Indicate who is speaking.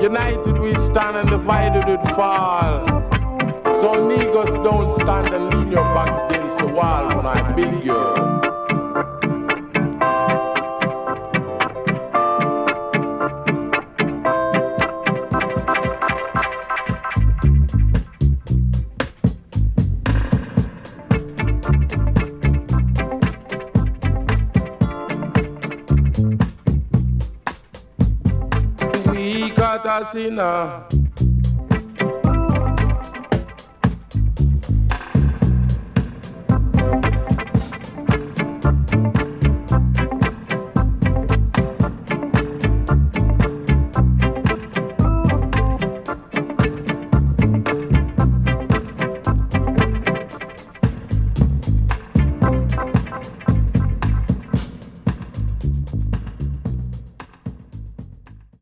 Speaker 1: United we stand and divided we fall. So niggas don't stand and lean your back against the wall when I beg you. We got a sinner.